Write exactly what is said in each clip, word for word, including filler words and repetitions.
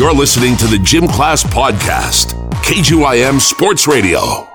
You're listening to the Gym Class Podcast, K G Y M Sports Radio.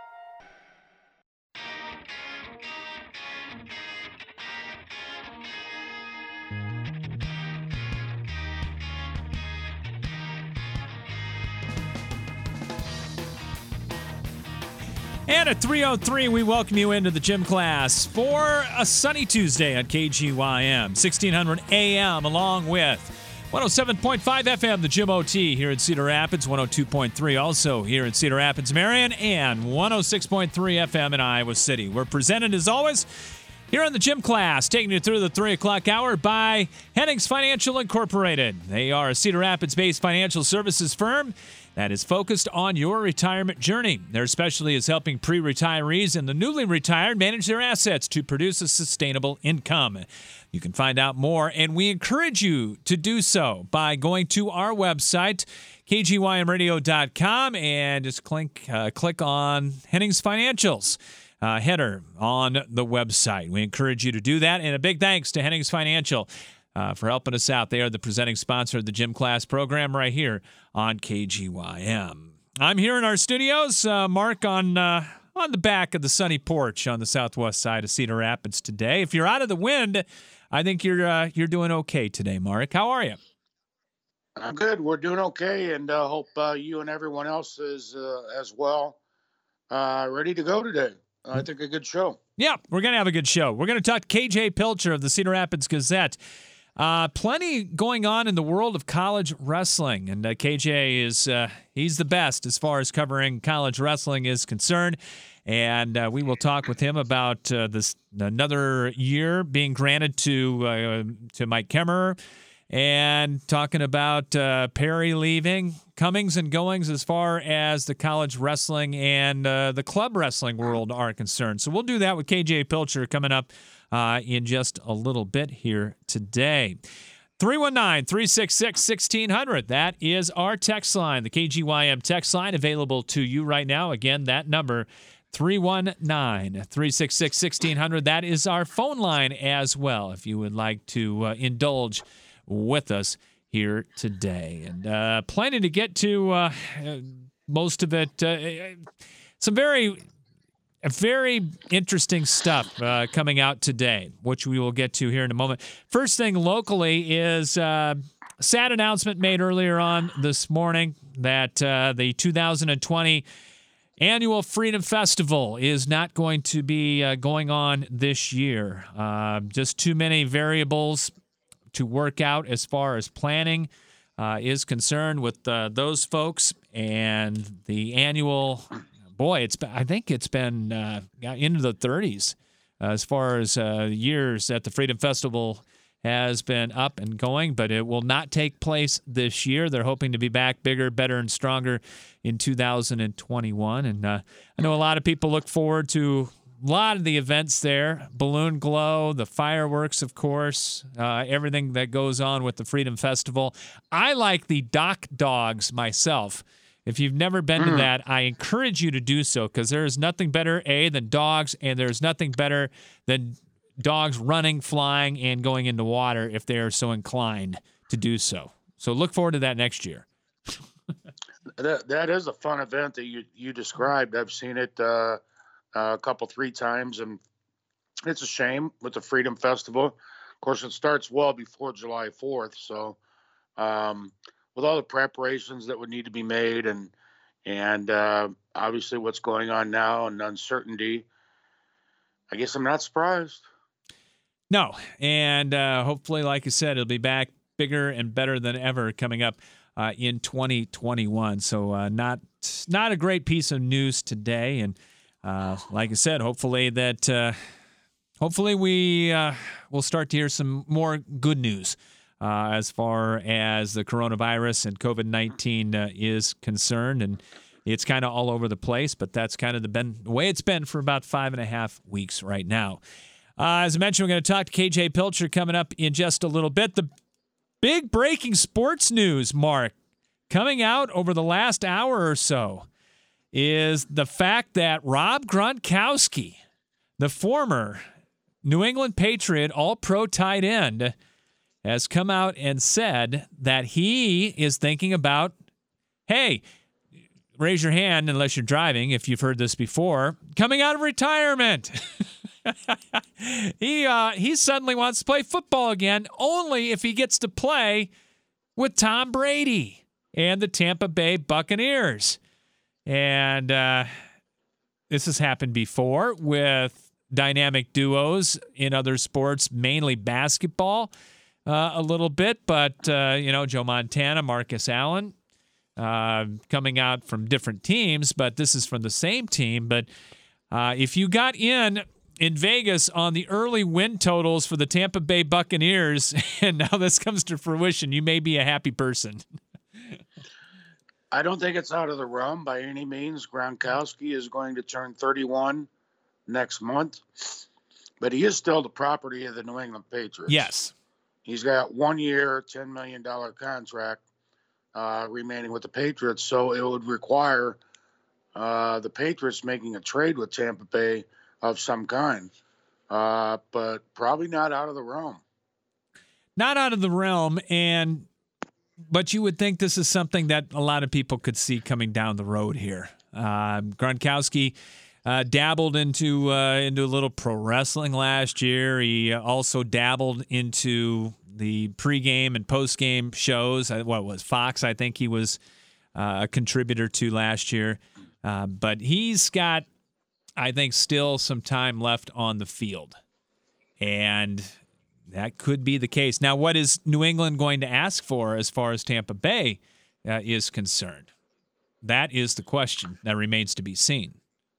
And at three oh three, we welcome you into the Gym Class for a sunny Tuesday on K G Y M, sixteen hundred A M, along with one oh seven point five F M, the Gym O T here in Cedar Rapids, one oh two point three also here in Cedar Rapids, Marion, and one oh six point three F M in Iowa City. We're presented, as always, here on the Gym Class, taking you through the three o'clock hour by Hennings Financial Incorporated. They are a Cedar Rapids-based financial services firm that is focused on your retirement journey. Their specialty is helping pre-retirees and the newly retired manage their assets to produce a sustainable income. You can find out more, and we encourage you to do so by going to our website, K G Y M radio dot com, and just click, uh, click on Hennings Financials uh, header on the website. We encourage you to do that, and a big thanks to Hennings Financial Uh, for helping us out. They are the presenting sponsor of the Gym Class program right here on K G Y M. I'm here in our studios. Uh, Mark on uh, on the back of the sunny porch on the southwest side of Cedar Rapids today. If you're out of the wind, I think you're uh, you're doing okay today, Mark. How are you? I'm good. We're doing okay, and uh, hope uh, you and everyone else is uh, as well uh, ready to go today. I think a good show. Yeah, we're going to have a good show. We're going to talk to K J Pilcher of the Cedar Rapids Gazette. Uh, plenty going on in the world of college wrestling, and uh, K J is uh, he's the best as far as covering college wrestling is concerned, and uh, we will talk with him about uh, this another year being granted to uh, to Mike Kemmerer, and talking about uh, Perry leaving, comings and goings as far as the college wrestling and uh, the club wrestling world are concerned. So we'll do that with K J Pilcher coming up Uh, in just a little bit here today. three one nine, three six six, one six zero zero. That is our text line, the K G Y M text line available to you right now. Again, that number, three one nine, three six six, one six zero zero. That is our phone line as well, if you would like to uh, indulge with us here today. And uh, plenty to get to, uh, most of it. Uh, some very... Very interesting stuff uh, coming out today, which we will get to here in a moment. First thing locally is uh, a sad announcement made earlier on this morning that uh, the two thousand twenty Annual Freedom Festival is not going to be uh, going on this year. Uh, just too many variables to work out as far as planning uh, is concerned with uh, those folks, and the annual... Boy, it's been, I think it's been uh, into the thirties uh, as far as uh, years that the Freedom Festival has been up and going, but it will not take place this year. They're hoping to be back bigger, better, and stronger in two thousand twenty-one. And uh, I know a lot of people look forward to a lot of the events there, Balloon Glow, the fireworks, of course, uh, everything that goes on with the Freedom Festival. I like the Dock Dogs myself. If you've never been to that, I encourage you to do so, because there is nothing better, A, than dogs, and there's nothing better than dogs running, flying, and going into water if they are so inclined to do so. So look forward to that next year. that, that is a fun event that you, you described. I've seen it uh, a couple, three times, and it's a shame with the Freedom Festival. Of course, it starts well before July fourth, so... Um, with all the preparations that would need to be made, and and uh, obviously what's going on now and uncertainty, I guess I'm not surprised. No, and uh, hopefully, like I said, it'll be back bigger and better than ever coming up uh, in twenty twenty-one. So uh, not not a great piece of news today, and uh, like I said, hopefully that uh, hopefully we uh, will start to hear some more good news. Uh, as far as the coronavirus and COVID nineteen uh, is concerned. And it's kind of all over the place, but that's kind of the, been, the way it's been for about five and a half weeks right now. Uh, as I mentioned, we're going to talk to K J Pilcher coming up in just a little bit. The big breaking sports news, Mark, coming out over the last hour or so is the fact that Rob Gronkowski, the former New England Patriot all-pro tight end, has come out and said that he is thinking about, hey, raise your hand unless you're driving, if you've heard this before, coming out of retirement. he uh, he suddenly wants to play football again, only if he gets to play with Tom Brady and the Tampa Bay Buccaneers. And uh, this has happened before with dynamic duos in other sports, mainly basketball uh, a little bit. But, uh, you know, Joe Montana, Marcus Allen, uh, coming out from different teams, but this is from the same team. But uh, if you got in in Vegas on the early win totals for the Tampa Bay Buccaneers, and now this comes to fruition, you may be a happy person. I don't think it's out of the realm by any means. Gronkowski is going to turn thirty-one next month, but he is still the property of the New England Patriots. Yes. He's got one year, ten million dollars contract uh, remaining with the Patriots, so it would require uh, the Patriots making a trade with Tampa Bay of some kind, uh, but probably not out of the realm. Not out of the realm, and but you would think this is something that a lot of people could see coming down the road here. Uh, Gronkowski uh, dabbled into uh, into a little pro wrestling last year. He also dabbled into the pregame and postgame shows. What was Fox? I think he was uh, a contributor to last year. Uh, but he's got, I think, still some time left on the field. And that could be the case. Now, what is New England going to ask for as far as Tampa Bay uh, is concerned? That is the question that remains to be seen.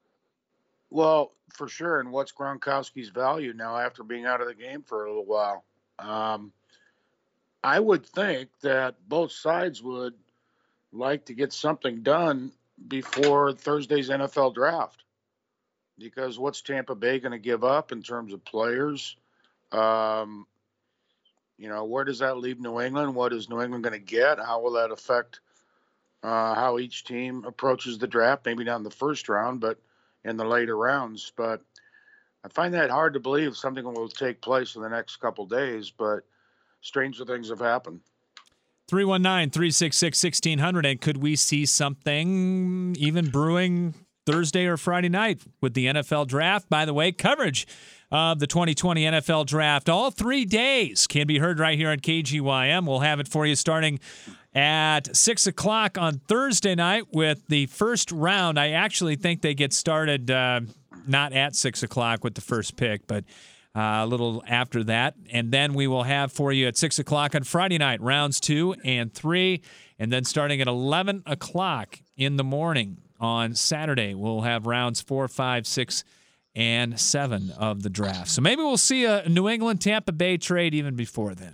Well, for sure. And what's Gronkowski's value now after being out of the game for a little while? Um, I would think that both sides would like to get something done before Thursday's N F L draft. Because what's Tampa Bay going to give up in terms of players? Um, you know, where does that leave New England? What is New England going to get? How will that affect uh, how each team approaches the draft? Maybe not in the first round, but in the later rounds. But I find that hard to believe something will take place in the next couple days, but stranger things have happened. three one nine, three six six, one six zero zero. And could we see something even brewing Thursday or Friday night with the N F L draft? By the way, coverage of the twenty twenty N F L draft all three days can be heard right here on K G Y M. We'll have it for you starting at six o'clock on Thursday night with the first round. I actually think they get started uh, not at six o'clock with the first pick, but Uh, a little after that. And then we will have for you at six o'clock on Friday night, rounds two and three. And then starting at eleven o'clock in the morning on Saturday, we'll have rounds four, five, six, and seven of the draft. So maybe we'll see a New England-Tampa Bay trade even before then.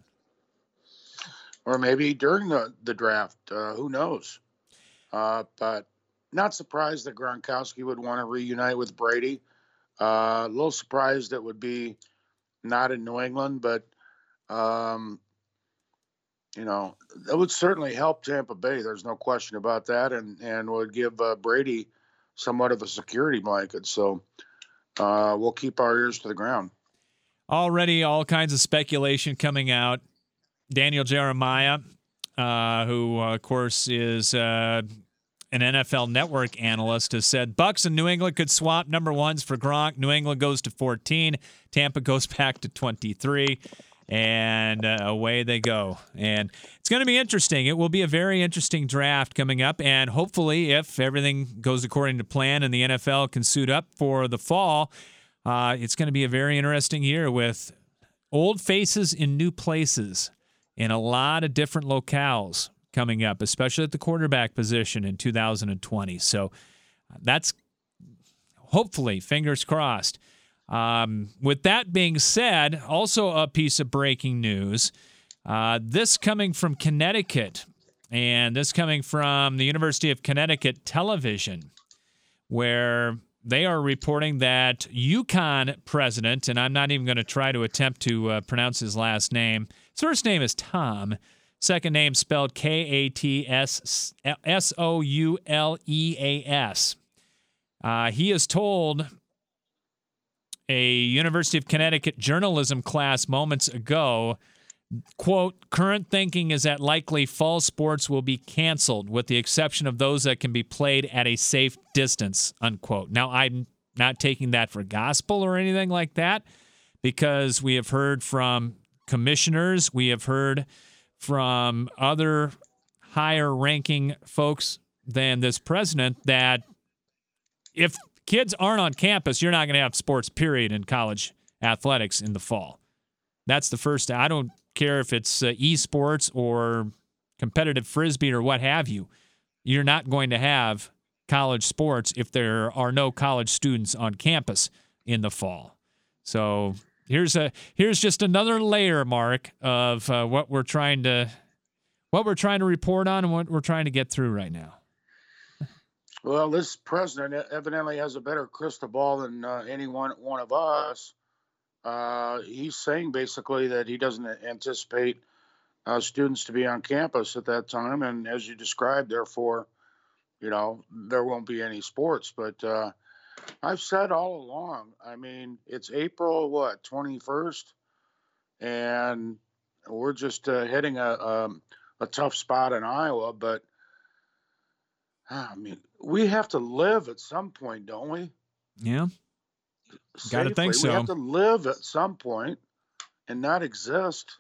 Or maybe during the, the draft. Uh, who knows? Uh, but not surprised that Gronkowski would want to reunite with Brady. Uh, a little surprised it would be not in New England, but, um, you know, that would certainly help Tampa Bay. There's no question about that, and, and would give uh, Brady somewhat of a security blanket. So uh, we'll keep our ears to the ground. Already all kinds of speculation coming out. Daniel Jeremiah, uh, who, uh, of course, is uh, – an N F L Network analyst, has said Bucs and New England could swap number ones for Gronk. New England goes to fourteen. Tampa goes back to twenty-three. And uh, away they go. And it's going to be interesting. It will be a very interesting draft coming up. And hopefully, if everything goes according to plan and the N F L can suit up for the fall, uh, it's going to be a very interesting year with old faces in new places in a lot of different locales coming up, especially at the quarterback position in two thousand twenty. So that's hopefully, fingers crossed. Um, with that being said, also a piece of breaking news. Uh, this coming from Connecticut, and this coming from the University of Connecticut Television, where they are reporting that UConn president, and I'm not even going to try to attempt to uh, pronounce his last name. His first name is Tom. Second name spelled K A T S S O U L E A S. Uh, he has told a University of Connecticut journalism class moments ago quote, current thinking is that likely fall sports will be canceled with the exception of those that can be played at a safe distance, unquote. Now, I'm not taking that for gospel or anything like that because we have heard from commissioners, we have heard from other higher-ranking folks than this president that if kids aren't on campus, you're not going to have sports, period, in college athletics in the fall. That's the first. I don't care if it's uh, esports or competitive frisbee or what have you. You're not going to have college sports if there are no college students on campus in the fall. So here's a here's just another layer, Mark, of uh, what we're trying to what we're trying to report on and what we're trying to get through right now. Well, this president evidently has a better crystal ball than uh, any one, one of us. Uh, he's saying basically that he doesn't anticipate uh, students to be on campus at that time. And as you described, therefore, you know, there won't be any sports. But uh, I've said all along, I mean, it's April, what, twenty-first? And we're just uh, hitting a, um, a tough spot in Iowa. But, I mean, we have to live at some point, don't we? Yeah. Got to think so. We have to live at some point and not exist.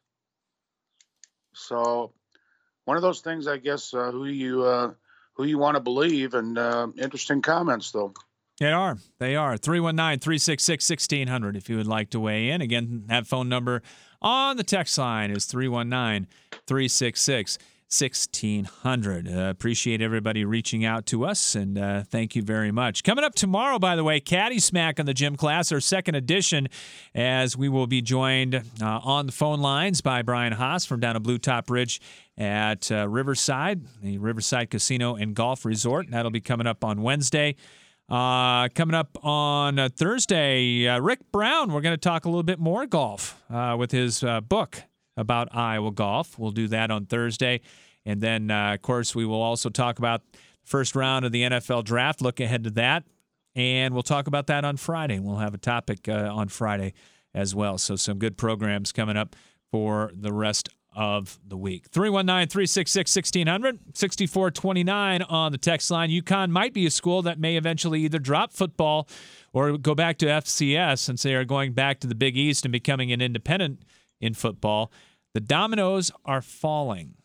So, one of those things, I guess, uh, who you uh, who you want to believe, and uh, interesting comments, though. They are. They are. three one nine, three six six, one six zero zero if you would like to weigh in. Again, that phone number on the text line is three one nine, three six six, one six zero zero. Uh, appreciate everybody reaching out to us, and uh, thank you very much. Coming up tomorrow, by the way, Caddy Smack on the Gym Class, our second edition, as we will be joined uh, on the phone lines by Brian Haas from down at Blue Top Ridge at uh, Riverside, the Riverside Casino and Golf Resort. That'll be coming up on Wednesday. Uh, coming up on uh, Thursday, uh, Rick Brown, we're going to talk a little bit more golf uh, with his uh, book about Iowa golf. We'll do that on Thursday. And then, uh, of course, we will also talk about the first round of the N F L draft, look ahead to that. And we'll talk about that on Friday. We'll have a topic uh, on Friday as well. So some good programs coming up for the rest of the week. three one nine, three six six, one six zero zero, sixty-four twenty-nine on the text line. UConn might be a school that may eventually either drop football or go back to F C S since they are going back to the Big East and becoming an independent in football. The dominoes are falling.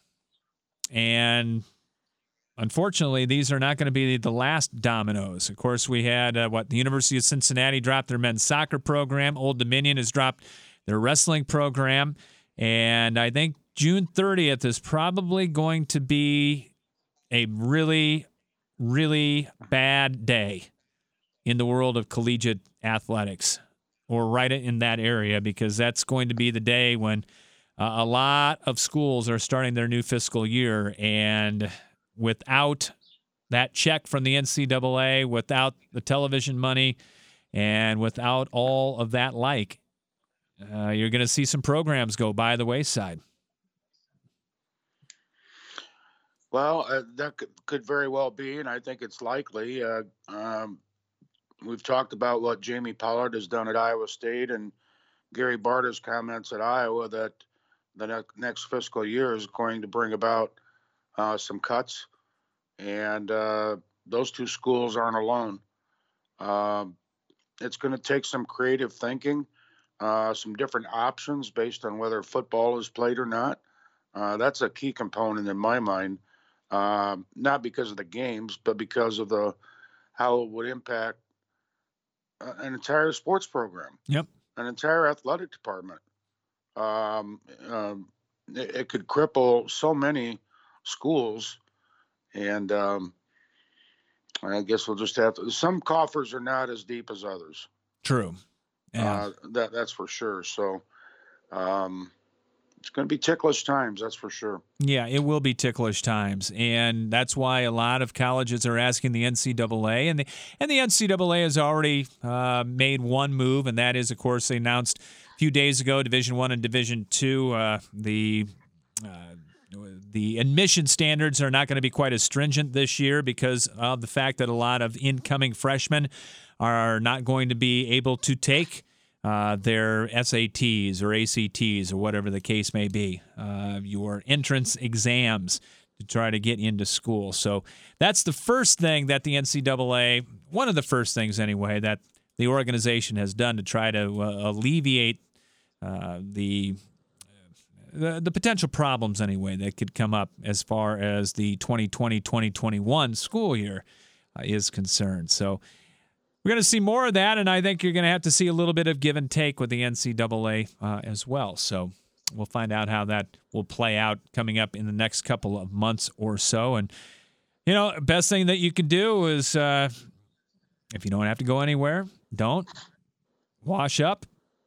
And unfortunately, these are not going to be the last dominoes. Of course, we had, uh, what, the University of Cincinnati dropped their men's soccer program. Old Dominion has dropped their wrestling program. And I think June thirtieth is probably going to be a really, really bad day in the world of collegiate athletics, or right in that area, because that's going to be the day when uh, a lot of schools are starting their new fiscal year. And without that check from the N C double A, without the television money, and without all of that like, uh, you're going to see some programs go by the wayside. Well, uh, that could, could very well be, and I think it's likely. Uh, um, we've talked about what Jamie Pollard has done at Iowa State, and Gary Barta's comments at Iowa that the ne- next fiscal year is going to bring about uh, some cuts, and uh, those two schools aren't alone. Um, it's going to take some creative thinking, uh, some different options based on whether football is played or not. Uh, that's a key component in my mind. Um, not because of the games, but because of the how it would impact uh, an entire sports program, yep, an entire athletic department. Um, um, it, it could cripple so many schools, and um, I guess we'll just have to. Some coffers are not as deep as others. True, yeah, uh, that that's for sure. So. Um, It's going to be ticklish times, that's for sure. Yeah, it will be ticklish times, and that's why a lot of colleges are asking the N C double A, and the and the N C double A has already uh, made one move, and that is, of course, they announced a few days ago, Division One and Division Two, uh, the uh, the admission standards are not going to be quite as stringent this year because of the fact that a lot of incoming freshmen are not going to be able to take uh, their S A Ts or A C Ts or whatever the case may be, uh, your entrance exams to try to get into school. So that's the first thing that the N C double A, one of the first things anyway, that the organization has done to try to uh, alleviate uh, the The, the potential problems, anyway, that could come up as far as the twenty twenty twenty twenty-one school year uh, is concerned. So we're going to see more of that, and I think you're going to have to see a little bit of give and take with the N C double A uh, as well. So we'll find out how that will play out coming up in the next couple of months or so. And, you know, best thing that you can do is uh, if you don't have to go anywhere, don't. Wash up.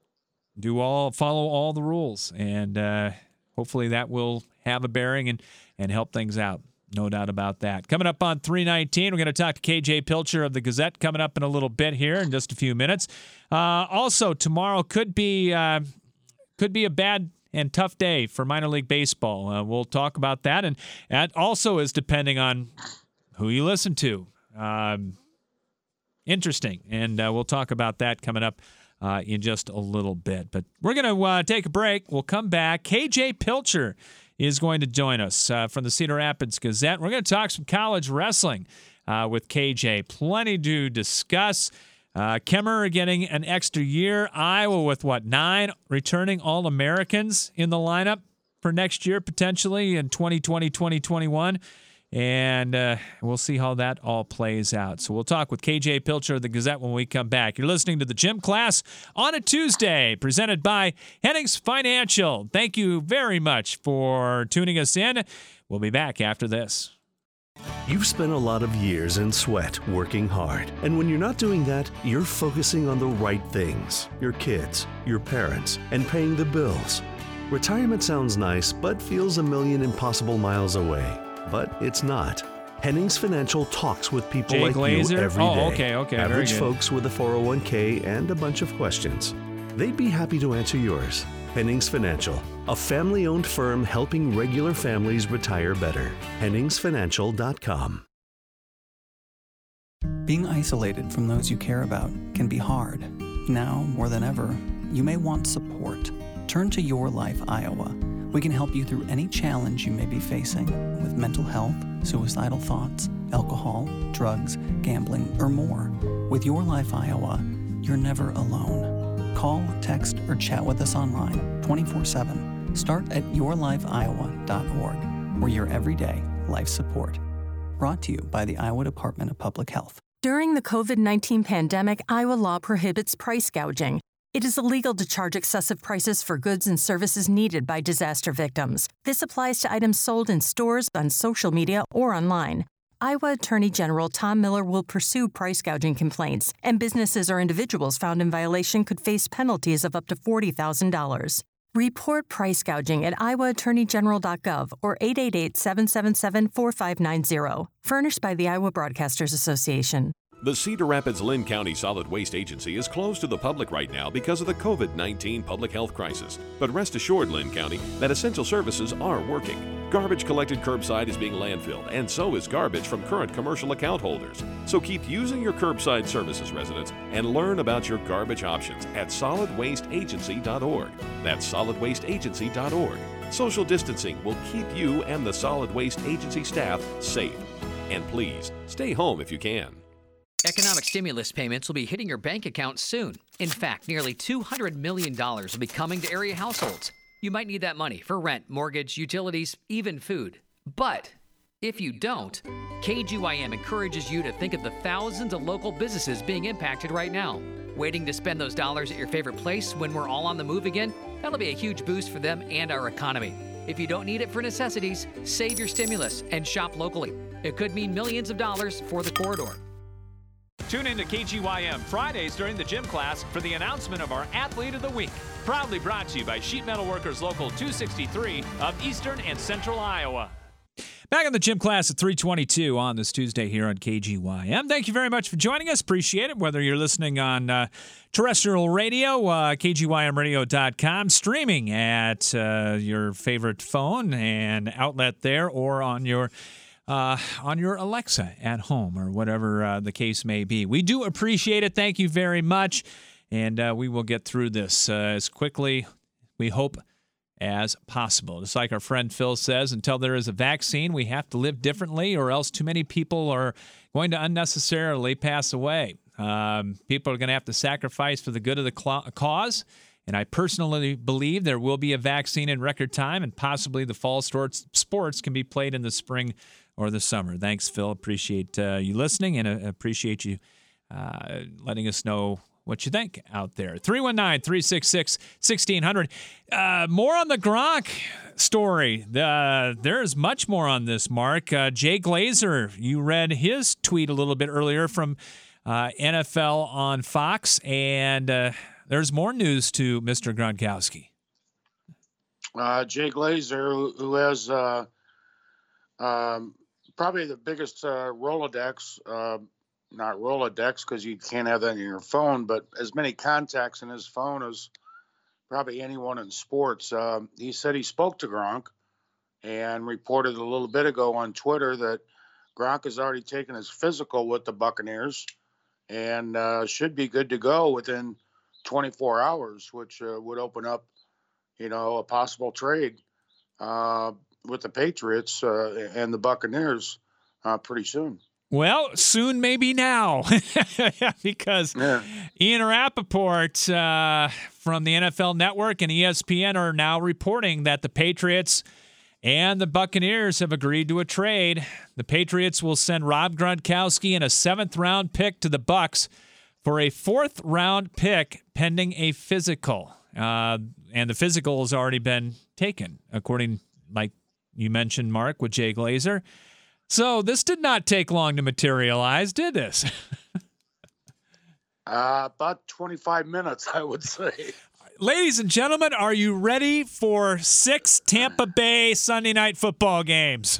Do all follow all the rules, and uh, hopefully that will have a bearing and, and help things out. No doubt about that. Coming up on three nineteen, we're going to talk to K J Pilcher of the Gazette coming up in a little bit here in just a few minutes. Uh, also, tomorrow could be uh, could be a bad and tough day for minor league baseball. Uh, we'll talk about that, and that also is depending on who you listen to. Um, interesting, and uh, we'll talk about that coming up Uh, in just a little bit. But we're going to uh, take a break. We'll come back. K J Pilcher is going to join us uh, from the Cedar Rapids Gazette. We're going to talk some college wrestling uh, with K J. Plenty to discuss. Uh, Kemmer getting an extra year. Iowa with, what, nine returning All-Americans in the lineup for next year, potentially in twenty twenty, twenty twenty-one. And uh, we'll see how that all plays out. So we'll talk with K J Pilcher of the Gazette when we come back. You're listening to the Gym Class on a Tuesday, presented by Hennings Financial. Thank you very much for tuning us in. We'll be back after this. You've spent a lot of years in sweat working hard. And when you're not doing that, you're focusing on the right things. Your kids, your parents, and paying the bills. Retirement sounds nice, but feels a million impossible miles away. But it's not. Hennings Financial talks with people Jay like Glazer? you every day. Oh, okay, okay, very Average good. folks with a four oh one k and a bunch of questions. They'd be happy to answer yours. Hennings Financial, a family-owned firm helping regular families retire better. Hennings Financial dot com. Being isolated from those you care about can be hard. Now, more than ever, you may want support. Turn to Your Life Iowa. We can help you through any challenge you may be facing with mental health, suicidal thoughts, alcohol, drugs, gambling, or more. With Your Life Iowa, you're never alone. Call, text, or chat with us online twenty-four seven. Start at your life iowa dot org. We're your everyday life support. Brought to you by the Iowa Department of Public Health. During the covid nineteen pandemic, Iowa law prohibits price gouging. It is illegal to charge excessive prices for goods and services needed by disaster victims. This applies to items sold in stores, on social media, or online. Iowa Attorney General Tom Miller will pursue price gouging complaints, and businesses or individuals found in violation could face penalties of up to forty thousand dollars. Report price gouging at iowa attorney general dot gov or eight eight eight, seven seven seven, four five nine zero. Furnished by the Iowa Broadcasters Association. The Cedar Rapids-Linn County Solid Waste Agency is closed to the public right now because of the covid nineteen public health crisis. But rest assured, Linn County, that essential services are working. Garbage collected curbside is being landfilled, and so is garbage from current commercial account holders. So keep using your curbside services, residents, and learn about your garbage options at solid waste agency dot org. That's solid waste agency dot org. Social distancing will keep you and the Solid Waste Agency staff safe. And please, stay home if you can. Economic stimulus payments will be hitting your bank account soon. In fact, nearly two hundred million dollars will be coming to area households. You might need that money for rent, mortgage, utilities, even food. But if you don't, K G Y M encourages you to think of the thousands of local businesses being impacted right now. Waiting to spend those dollars at your favorite place when we're all on the move again? That'll be a huge boost for them and our economy. If you don't need it for necessities, save your stimulus and shop locally. It could mean millions of dollars for the corridor. Tune in to K G Y M Fridays during the gym class for the announcement of our Athlete of the Week. Proudly brought to you by Sheet Metal Workers Local two sixty-three of Eastern and Central Iowa. Back on the gym class at three twenty-two on this Tuesday here on K G Y M. Thank you very much for joining us. Appreciate it. Whether you're listening on uh, terrestrial radio, uh, K G Y M radio dot com, streaming at uh, your favorite phone and outlet there, or on your Uh, on your Alexa at home or whatever uh, the case may be. We do appreciate it. Thank you very much. and uh, we will get through this uh, as quickly, we hope, as possible. Just like our friend Phil says, until there is a vaccine, we have to live differently, or else too many people are going to unnecessarily pass away. Um, people are going to have to sacrifice for the good of the cl- cause. And I personally believe there will be a vaccine in record time, and possibly the fall sports, sports can be played in the spring or the summer. Thanks, Phil. Appreciate uh, you listening, and uh, appreciate you uh, letting us know what you think out there. three one nine, three six six, one six zero zero. Uh, more on the Gronk story. Uh, there's much more on this, Mark. Uh, Jay Glazer, you read his tweet a little bit earlier from uh, N F L on Fox, and uh, there's more news to Mister Gronkowski. Uh, Jay Glazer, who, who has uh, um, probably the biggest uh, Rolodex, uh, not Rolodex because you can't have that in your phone, but as many contacts in his phone as probably anyone in sports. Um, he said he spoke to Gronk and reported a little bit ago on Twitter that Gronk has already taken his physical with the Buccaneers and uh, should be good to go within twenty-four hours, which uh, would open up, you know, a possible trade uh, with the Patriots uh, and the Buccaneers uh, pretty soon. Well, soon maybe now, because yeah. Ian Rappaport uh, from the N F L Network and E S P N are now reporting that the Patriots and the Buccaneers have agreed to a trade. The Patriots will send Rob Gronkowski and a seventh-round pick to the Bucs for a fourth-round pick pending a physical. Uh, and the physical has already been taken, according, like you mentioned, Mark, with Jay Glazer. So this did not take long to materialize, did this? uh, about twenty-five minutes, I would say. Ladies and gentlemen, are you ready for six Tampa Bay Sunday night football games?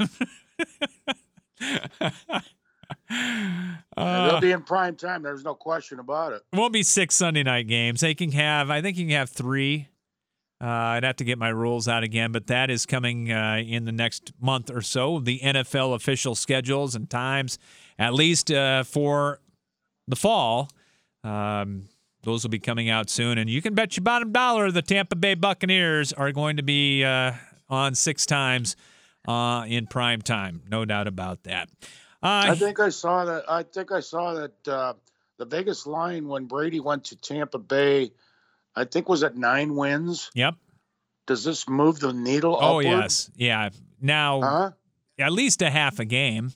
Uh, they'll be in prime time. There's no question about it. It won't be six Sunday night games. They can have, I think you can have three. Uh, I'd have to get my rules out again, but that is coming uh, in the next month or so. The N F L official schedules and times, at least uh, for the fall, um, those will be coming out soon. And you can bet your bottom dollar the Tampa Bay Buccaneers are going to be uh, on six times uh, in prime time. No doubt about that. Uh, I think I saw that. I think I saw that uh, the Vegas line when Brady went to Tampa Bay, I think was at nine wins. Yep. Does this move the needle Oh, upward? yes. Yeah. Now, huh? at least a half a game.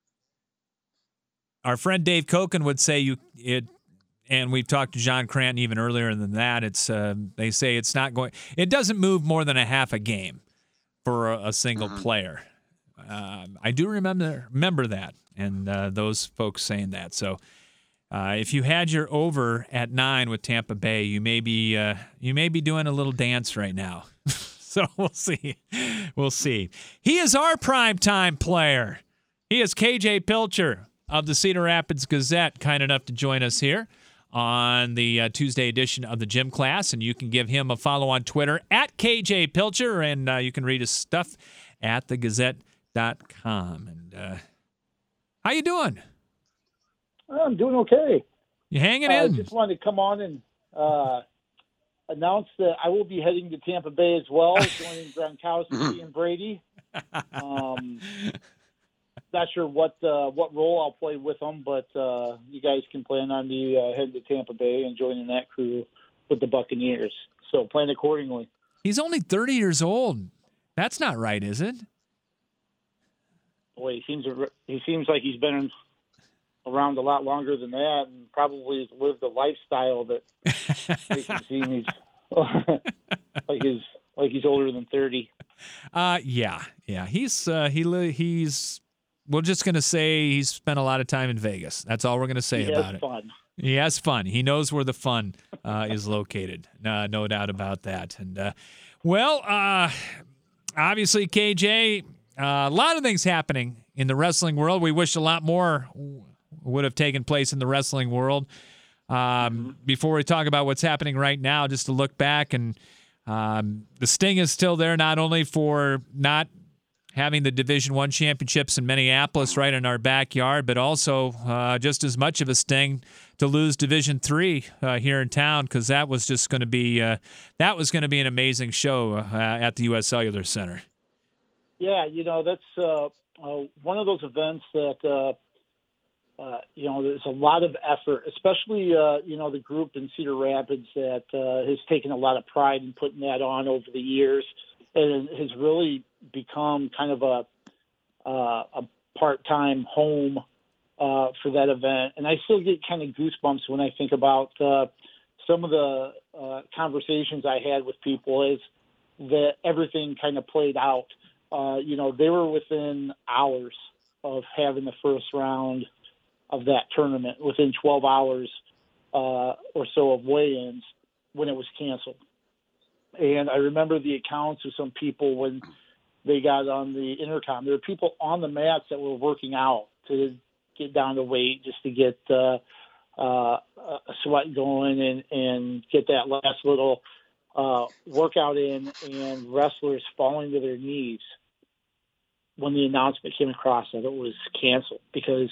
Our friend Dave Koken would say you it, and we've talked to John Cranton even earlier than that. It's uh, they say it's not going. It doesn't move more than a half a game for a, a single mm-hmm. player. Uh, I do remember remember that, and uh, those folks saying that. So, uh, if you had your over at nine with Tampa Bay, you may be uh, you may be doing a little dance right now. So we'll see, we'll see. He is our primetime player. He is K J Pilcher of the Cedar Rapids Gazette, kind enough to join us here on the uh, Tuesday edition of the Gym Class, and you can give him a follow on Twitter at K J Pilcher, and uh, you can read his stuff at the Gazette dot com. And uh, how you doing? I'm doing okay. You hanging uh, in? I just wanted to come on and uh, announce that I will be heading to Tampa Bay as well, joining Gronkowski and Brady. Um, not sure what uh, what role I'll play with them, but uh, you guys can plan on me uh, heading to Tampa Bay and joining that crew with the Buccaneers. So plan accordingly. He's only thirty years old. That's not right, is it? Boy, he seems he seems like he's been around a lot longer than that, and probably has lived a lifestyle that makes him seem he's like he's like he's older than thirty. Uh, yeah, yeah. He's uh, he li- he's. We're just gonna say he's spent a lot of time in Vegas. That's all we're gonna say he about has it. Fun. He has fun. He knows where the fun uh, is located. Uh, no doubt about that. And uh, well, uh, obviously, K J, uh, a lot of things happening in the wrestling world. We wish a lot more would have taken place in the wrestling world. Um, before we talk about what's happening right now, just to look back, and um, the sting is still there, not only for not having the Division One championships in Minneapolis right in our backyard, but also uh, just as much of a sting to lose Division Three uh, here in town, because that was just going to be uh, that was going to be an amazing show uh, at the U S Cellular Center. Yeah, you know, that's uh, uh, one of those events that, uh, uh, you know, there's a lot of effort, especially, uh, you know, the group in Cedar Rapids that uh, has taken a lot of pride in putting that on over the years, and has really become kind of a, uh, a part-time home uh, for that event. And I still get kind of goosebumps when I think about uh, some of the uh, conversations I had with people as that everything kind of played out. Uh, you know, they were within hours of having the first round of that tournament, within twelve hours uh, or so of weigh-ins when it was canceled. And I remember the accounts of some people when they got on the intercom. There were people on the mats that were working out to get down to weight just to get uh, uh, a sweat going and, and get that last little uh, workout in, and wrestlers falling to their knees when the announcement came across that it was canceled because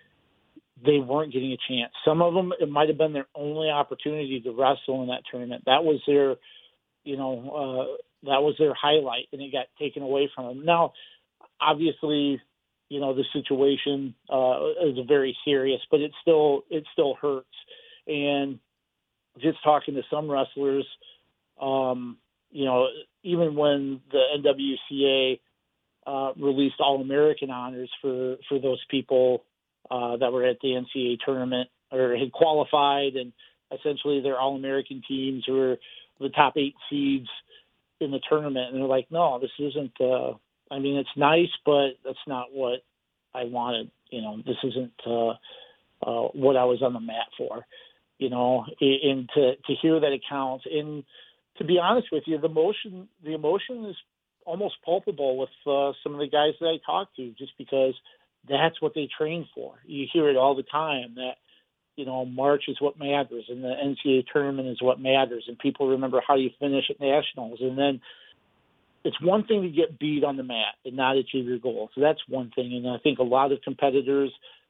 they weren't getting a chance. Some of them, it might have been their only opportunity to wrestle in that tournament. That was their, you know, uh, that was their highlight, and it got taken away from them. Now, obviously, you know, the situation uh, is very serious, but it still, it still hurts. And just talking to some wrestlers, um, you know, even when the N W C A Uh, released All-American honors for, for those people uh, that were at the N C A A tournament or had qualified, and essentially their All-American teams were the top eight seeds in the tournament. And they're like, no, this isn't, uh, I mean, it's nice, but that's not what I wanted. You know, this isn't uh, uh, what I was on the mat for, you know, and to, to hear that account. And to be honest with you, the emotion, the emotion is almost palpable with uh, some of the guys that I talk to, just because that's what they train for. You hear it all the time that, you know, March is what matters and the N C A A tournament is what matters. And people remember how you finish at nationals. And then it's one thing to get beat on the mat and not achieve your goal. So that's one thing. And I think a lot of competitors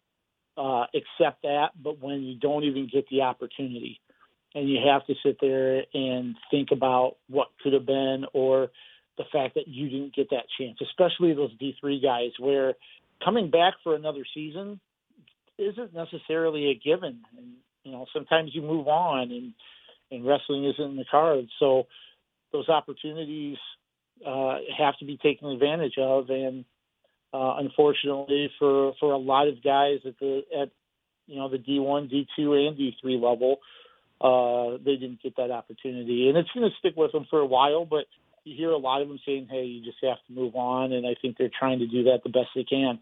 uh, accept that, but when you don't even get the opportunity and you have to sit there and think about what could have been, or the fact that you didn't get that chance, especially those D three guys, where coming back for another season isn't necessarily a given. And, you know, sometimes you move on and, and wrestling isn't in the cards. So those opportunities uh, have to be taken advantage of. And uh, unfortunately for, for a lot of guys at the, at, you know, the D one, D two, and D three level, uh, they didn't get that opportunity. And it's going to stick with them for a while, but you hear a lot of them saying, hey, you just have to move on. And I think they're trying to do that the best they can.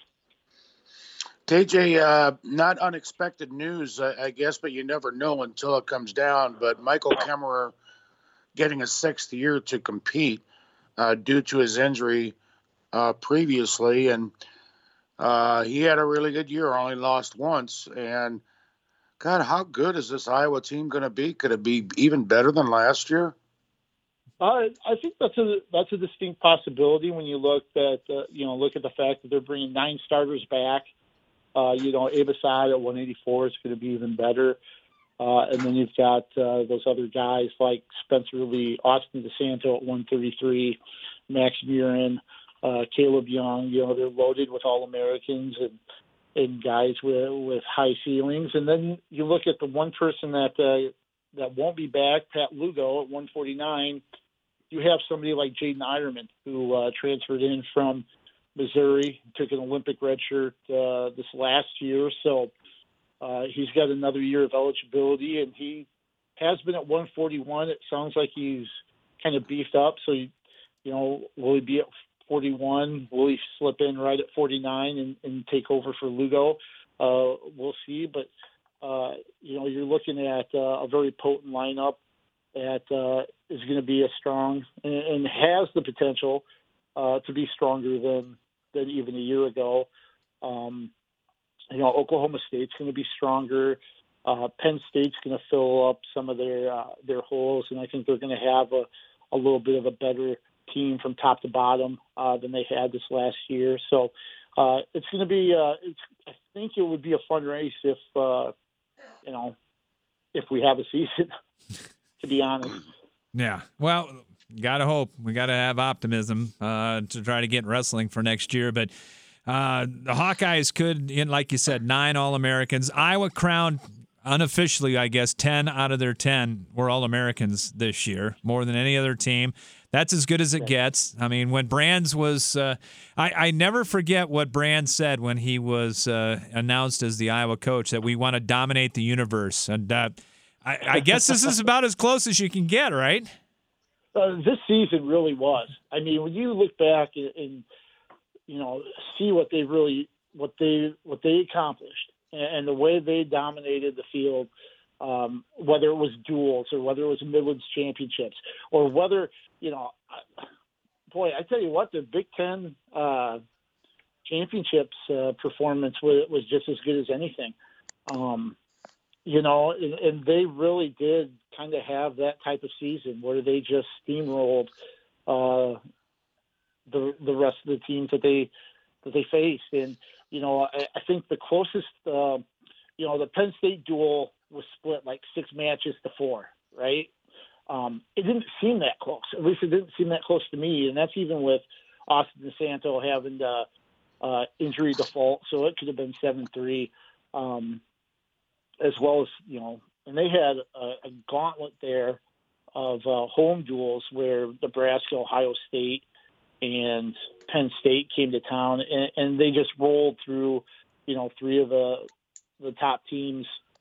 K J, uh, not unexpected news, I, I guess, but you never know until it comes down. But Michael Kemmerer getting a sixth year to compete uh, due to his injury uh, previously. And uh, he had a really good year, only lost once. And, God, how good is this Iowa team going to be? Could it be even better than last year? Uh, I think that's a that's a distinct possibility when you look at uh, you know look at the fact that they're bringing nine starters back. Uh, you know, Abasad at one eighty-four is going to be even better, uh, and then you've got uh, those other guys like Spencer Lee, Austin DeSanto at one thirty-three, Max Murin, uh, Caleb Young. You know, they're loaded with All-Americans and and guys with with high ceilings. And then you look at the one person that uh, that won't be back, Pat Lugo at one forty-nine. You have somebody like Jaden Ironman, who uh, transferred in from Missouri, took an Olympic red shirt uh, this last year. So uh, he's got another year of eligibility, and he has been at one forty-one. It sounds like he's kind of beefed up. So, you know, will he be at forty-one? Will he slip in right at forty-nine and, and take over for Lugo? Uh, we'll see. But, uh, you know, you're looking at uh, a very potent lineup that uh, is going to be a strong and, and has the potential uh, to be stronger than, than even a year ago. Um, you know, Oklahoma State's going to be stronger. Uh, Penn State's going to fill up some of their uh, their holes, and I think they're going to have a, a little bit of a better team from top to bottom uh, than they've had this last year. So uh, it's going to be. Uh, it's, I think it would be a fun race if uh, you know if we have a season. To be honest. Yeah. Well, gotta hope. We gotta have optimism uh, to try to get wrestling for next year. But uh, the Hawkeyes could, like you said, nine All-Americans. Iowa crowned unofficially, I guess, ten out of their ten were All-Americans this year, more than any other team. That's as good as it gets. I mean, when Brands was uh, – I, I never forget what Brands said when he was uh, announced as the Iowa coach, that we want to dominate the universe. And uh, I, I guess this is about as close as you can get, right? Uh, this season really was. I mean, when you look back and, and you know see what they really what they what they accomplished and, and the way they dominated the field, um, whether it was duels or whether it was Midlands championships or whether you know, boy, I tell you what, the Big Ten uh, championships uh, performance was, was just as good as anything. Um, You know, and, and they really did kind of have that type of season where they just steamrolled uh, the the rest of the teams that they that they faced. And you know, I, I think the closest, uh, you know, the Penn State duel was split like six matches to four, right? Um, it didn't seem that close. At least it didn't seem that close to me. And that's even with Austin DeSanto having the uh, injury default, so it could have been seven three. Um, as well as, you know, and they had a, a gauntlet there of uh, home duels where Nebraska, Ohio State, and Penn State came to town, and, and they just rolled through, you know, three of the the top teams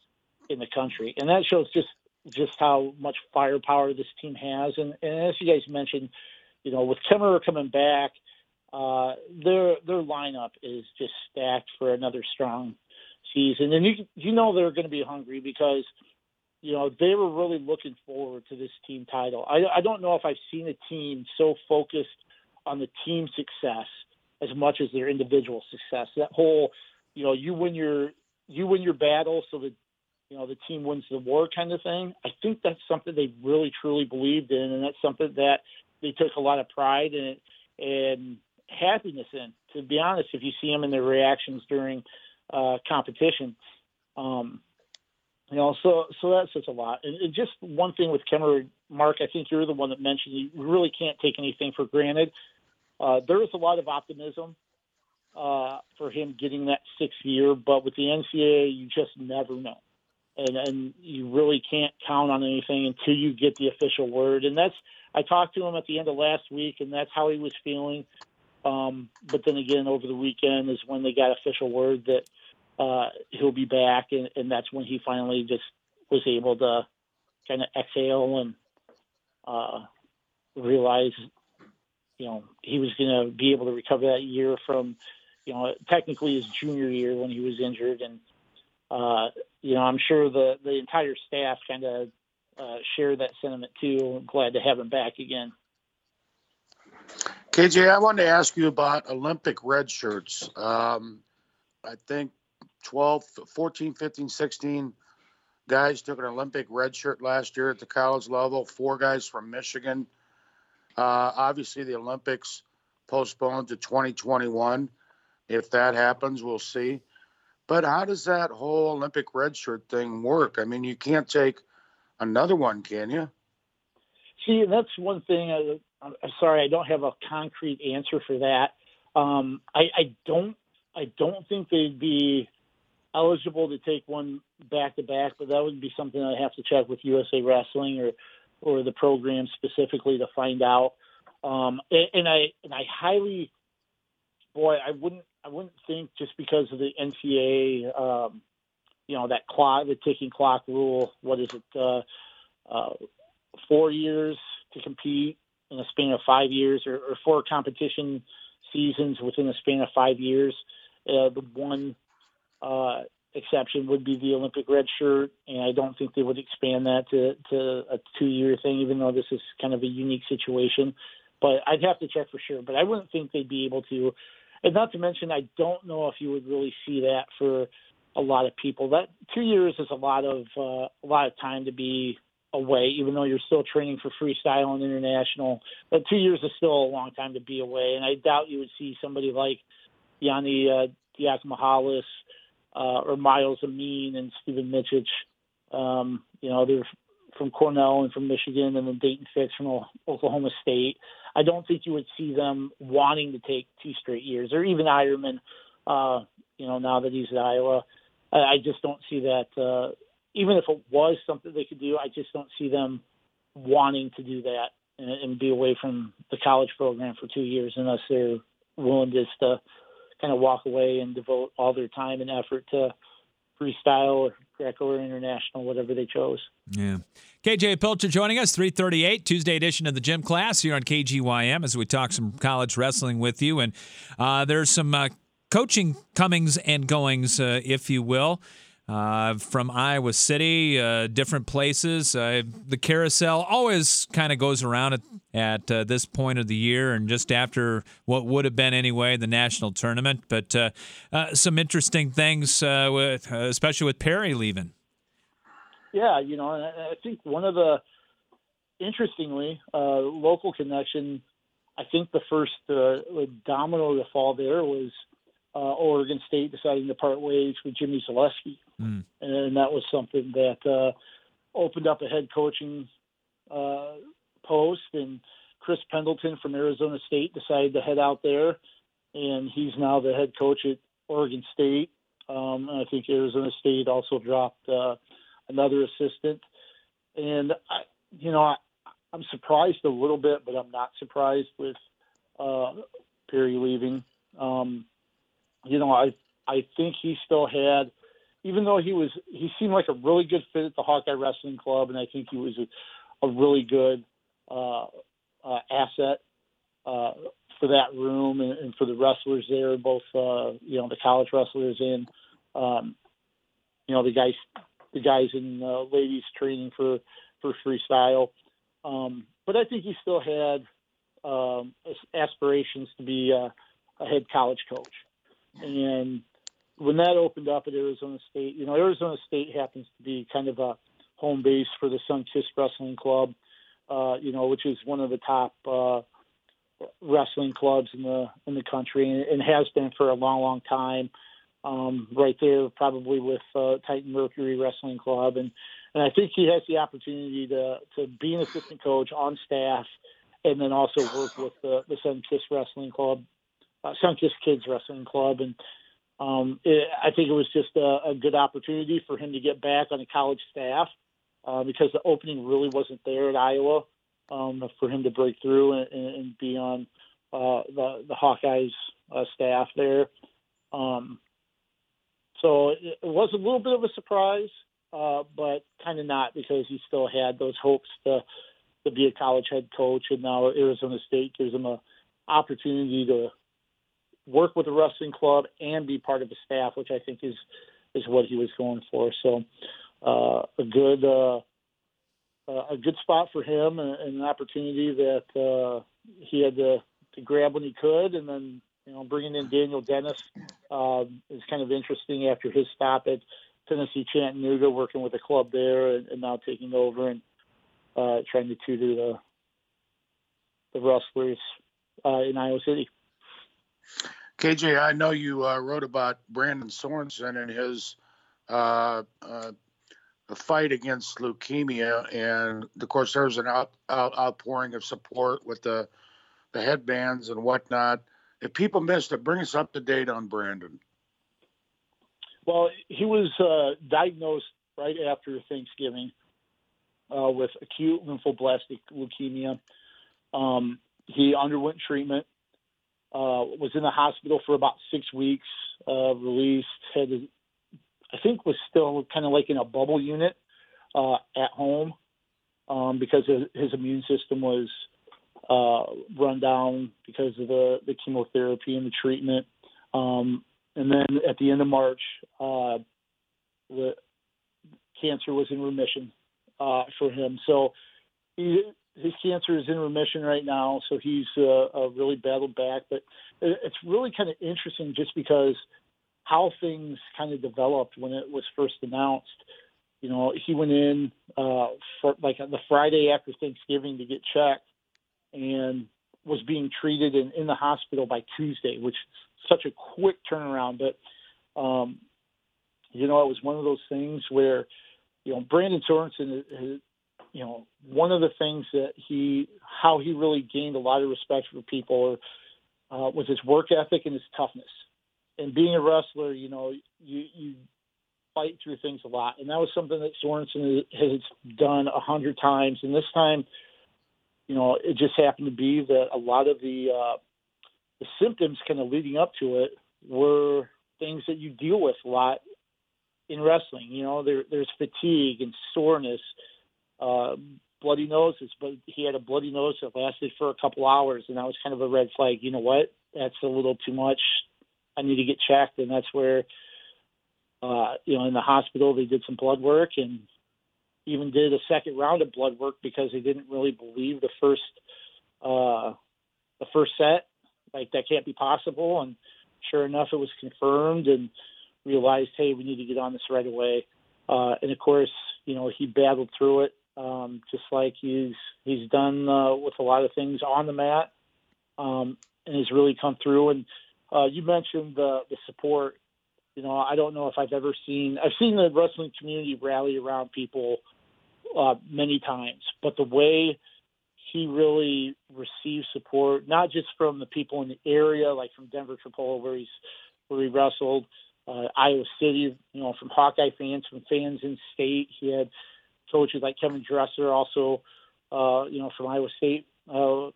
in the country. And that shows just, just how much firepower this team has. And, and as you guys mentioned, you know, with Kemmerer coming back, uh, their their lineup is just stacked for another strong season. And you you know they're going to be hungry because, you know, they were really looking forward to this team title. I, I don't know if I've seen a team so focused on the team success as much as their individual success. That whole, you know, you win your you win your battle so that, you know, the team wins the war kind of thing. I think that's something they really, truly believed in, and that's something that they took a lot of pride in and happiness in, to be honest, if you see them in their reactions during uh, competition. Um, you know, so so that says a lot. And, and just one thing with Kemmerer, Mark, I think you're the one that mentioned you really can't take anything for granted. Uh, there is a lot of optimism uh, for him getting that sixth year, but with the N C double A, you just never know. And, and you really can't count on anything until you get the official word. And that's, I talked to him at the end of last week, and that's how he was feeling. Um, but then again, over the weekend is when they got official word that uh, he'll be back, and, and that's when he finally just was able to kind of exhale and uh, realize, you know, he was going to be able to recover that year from, you know, technically his junior year when he was injured. And, uh, you know, I'm sure the, the entire staff kind of uh, shared that sentiment too. I'm glad to have him back again. K J, I wanted to ask you about Olympic red shirts. Um, I think twelve, fourteen, fifteen, sixteen guys took an Olympic red shirt last year at the college level, four guys from Michigan. Uh, obviously, the Olympics postponed to twenty twenty-one. If that happens, we'll see. But how does that whole Olympic red shirt thing work? I mean, you can't take another one, can you? See, that's one thing. I, I'm sorry, I don't have a concrete answer for that. Um, I, I don't. I don't think they'd be eligible to take one back to back, but that would be something I'd have to check with U S A Wrestling or or the program specifically to find out. Um, and, and I and I highly, boy, I wouldn't. I wouldn't think just because of the N C double A, um, you know, that clock, the ticking clock rule. What is it? Uh, uh, four years to compete in a span of five years, or, or four competition seasons within a span of five years. Uh, the one uh, exception would be the Olympic red shirt, and I don't think they would expand that to, to a two-year thing, even though this is kind of a unique situation. But I'd have to check for sure. But I wouldn't think they'd be able to. And not to mention, I don't know if you would really see that for a lot of people. That two years is a lot of uh, a lot of time to be away, even though you're still training for freestyle and international. But two years is still a long time to be away, and I doubt you would see somebody like Yanni uh, Diakomahalis uh, or Miles Amin and Stephen Michich. Um, you know, they're from Cornell and from Michigan, and then Dayton Fitz from Oklahoma State. I don't think you would see them wanting to take two straight years, or even Ironman, uh, you know, now that he's at Iowa. I, I just don't see that. Uh, even if it was something they could do, I just don't see them wanting to do that and, and be away from the college program for two years unless they're willing just to kind of walk away and devote all their time and effort to freestyle or Greco or international, whatever they chose. Yeah. K J Pilcher joining us, three thirty-eight, Tuesday edition of the Gym Class here on K G Y M as we talk some college wrestling with you. And uh, there's some uh, coaching comings and goings, uh, if you will, uh, from Iowa City, uh, different places. Uh, the carousel always kind of goes around at, at uh, this point of the year and just after what would have been anyway the national tournament. But uh, uh, some interesting things, uh, with, uh, especially with Perry leaving. Yeah, you know, and I think one of the, interestingly, uh, local connection, I think the first uh, domino to fall there was uh, Oregon State deciding to part ways with Jimmy Zaleski. Mm. And that was something that uh, opened up a head coaching uh, post, and Chris Pendleton from Arizona State decided to head out there, and he's now the head coach at Oregon State. Um, and I think Arizona State also dropped uh, another assistant. And, I, you know, I, I'm surprised a little bit, but I'm not surprised with uh, Perry leaving. Um, you know, I I think he still had, even though he was, he seemed like a really good fit at the Hawkeye Wrestling Club, and I think he was a, a really good uh, uh, asset uh, for that room and, and for the wrestlers there, both, uh, you know, the college wrestlers and, um, you know, the guys, the guys and uh, ladies training for, for freestyle. Um, but I think he still had um, aspirations to be uh, a head college coach. And when that opened up at Arizona State, you know, Arizona State happens to be kind of a home base for the Sunkist Wrestling Club, uh, you know, which is one of the top uh, wrestling clubs in the in the country, and, and has been for a long, long time. Um, right there, probably with uh, Titan Mercury Wrestling Club, and and I think he has the opportunity to to be an assistant coach on staff, and then also work with the, the Sunkist Wrestling Club, uh, Sunkist Kids Wrestling Club, and um, it, I think it was just a, a good opportunity for him to get back on the college staff uh, because the opening really wasn't there at Iowa um, for him to break through and, and be on uh, the the Hawkeyes uh, staff there. Um, So it was a little bit of a surprise, uh, but kind of not, because he still had those hopes to to be a college head coach, and now Arizona State gives him an opportunity to work with the wrestling club and be part of the staff, which I think is is what he was going for. So uh, a good uh, a good spot for him, and, and an opportunity that uh, he had to, to grab when he could, and then. You know, bringing in Daniel Dennis uh, is kind of interesting after his stop at Tennessee Chattanooga, working with the club there, and, and now taking over and uh, trying to tutor the the wrestlers uh, in Iowa City. K J, I know you uh, wrote about Brandon Sorensen and his uh, uh, fight against leukemia, and of course there was an out, out, outpouring of support with the the headbands and whatnot. If people missed it, bring us up to date on Brandon. Well, he was uh, diagnosed right after Thanksgiving uh, with acute lymphoblastic leukemia. Um, he underwent treatment, uh, was in the hospital for about six weeks, uh, released, had, I think was still kind of like in a bubble unit uh, at home um, because his immune system was Uh, run down because of the, the chemotherapy and the treatment. Um, and then at the end of March, uh, the cancer was in remission uh, for him. So he, his cancer is in remission right now. So he's uh, uh, really battled back. But it, it's really kind of interesting just because how things kind of developed when it was first announced. you know, he went in uh, for like the Friday after Thanksgiving to get checked and was being treated in, in the hospital by Tuesday, which is such a quick turnaround. But, um, you know, it was one of those things where, you know, Brandon Sorensen, is, you know, one of the things that he, how he really gained a lot of respect for people uh, was his work ethic and his toughness. And being a wrestler, you know, you, you fight through things a lot. And that was something that Sorensen has done a hundred times. And this time, you know, it just happened to be that a lot of the, uh, the symptoms kind of leading up to it were things that you deal with a lot in wrestling. You know, there, there's fatigue and soreness, uh, bloody noses, but he had a bloody nose that lasted for a couple hours, and that was kind of a red flag. You know what? That's a little too much. I need to get checked. And that's where, uh, you know, in the hospital, they did some blood work and even did a second round of blood work because they didn't really believe the first, uh, the first set, like that can't be possible. And sure enough, it was confirmed and realized, hey, we need to get on this right away. Uh, and of course, you know, he battled through it, um, just like he's, he's done, uh, with a lot of things on the mat, um, and has really come through. And, uh, you mentioned the, the support. You know, I don't know if I've ever seen, I've seen the wrestling community rally around people, uh, many times, but the way he really received support, not just from the people in the area, like from Denver Tripolo, where he's, where he wrestled, uh, Iowa City, you know, from Hawkeye fans, from fans in state. He had coaches like Kevin Dresser, also, uh, you know, from Iowa State, uh,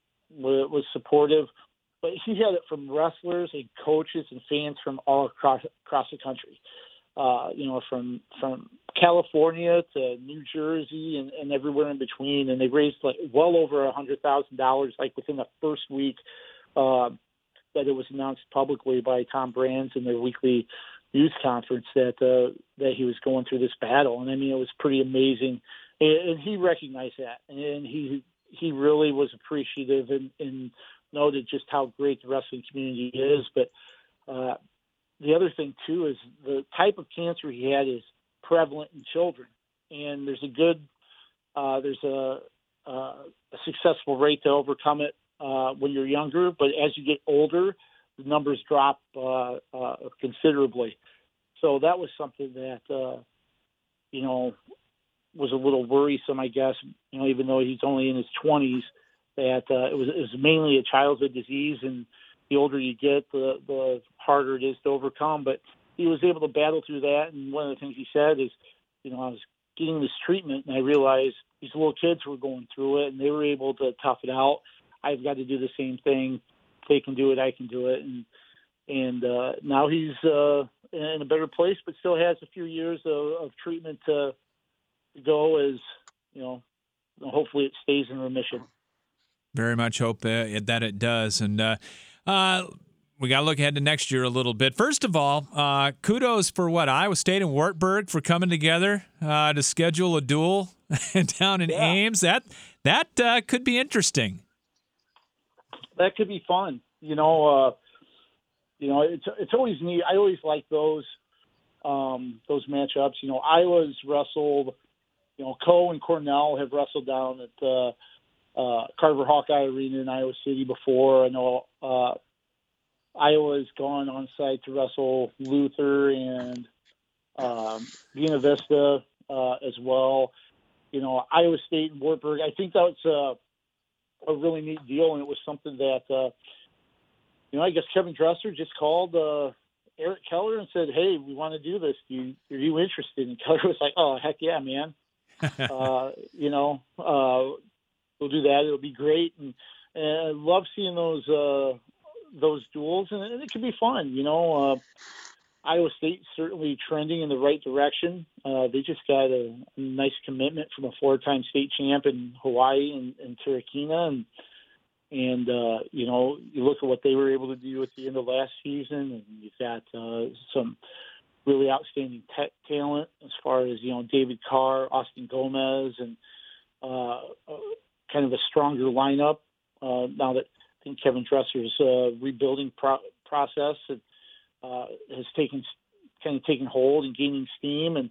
was, was supportive. But he had it from wrestlers and coaches and fans from all across across the country. Uh, you know, from from California to New Jersey and, and everywhere in between. And they raised like well over a hundred thousand dollars, like within the first week uh, that it was announced publicly by Tom Brands in their weekly news conference that uh, that he was going through this battle. And I mean, it was pretty amazing. And, and he recognized that, and he he really was appreciative and, and noted just how great the wrestling community is. But uh, the other thing too is the type of cancer he had is prevalent in children, and there's a good, uh, there's a, a, a successful rate to overcome it uh, when you're younger. But as you get older, the numbers drop uh, uh, considerably. So that was something that uh, you know was a little worrisome, I guess. You know, even though he's only in his twenties. That uh, it was it was mainly a childhood disease, and the older you get, the the harder it is to overcome. But he was able to battle through that. And one of the things he said is, you know, I was getting this treatment, and I realized these little kids were going through it, and they were able to tough it out. I've got to do the same thing. If they can do it, I can do it. And and uh, now he's uh, in a better place, but still has a few years of, of treatment to go. As you know, hopefully it stays in remission. Very much hope that, that it does. And uh, uh, we got to look ahead to next year a little bit. First of all, uh, kudos for what, Iowa State and Wartburg for coming together uh, to schedule a duel down in yeah. Ames. That that uh, could be interesting. That could be fun. You know, uh, you know, it's it's always neat. I always like those um, those matchups. You know, Iowa's wrestled. You know, Coe and Cornell have wrestled down at uh, Uh, Carver Hawkeye Arena in Iowa City before. I know uh, Iowa's gone on site to wrestle Luther and um, Buena Vista uh, as well. You know, Iowa State and Wartburg. I think that's a, a really neat deal, and it was something that uh, you know. I guess Kevin Dresser just called uh, Eric Keller and said, "Hey, we want to do this. Do you, are you interested?" And Keller was like, "Oh, heck yeah, man." uh, you know. Uh, We'll do that. It'll be great, and, and I love seeing those uh, those duels, and, and it can be fun. You know, uh, Iowa State certainly trending in the right direction. Uh, they just got a, a nice commitment from a four-time state champ in Hawaii and, and Turkina, and and uh, you know, you look at what they were able to do at the end of last season, and you've got uh, some really outstanding tech talent as far as you know David Carr, Austin Gomez, and uh, kind of a stronger lineup uh, now that I think Kevin Dresser's uh, rebuilding pro- process and, uh, has taken kind of taken hold and gaining steam. And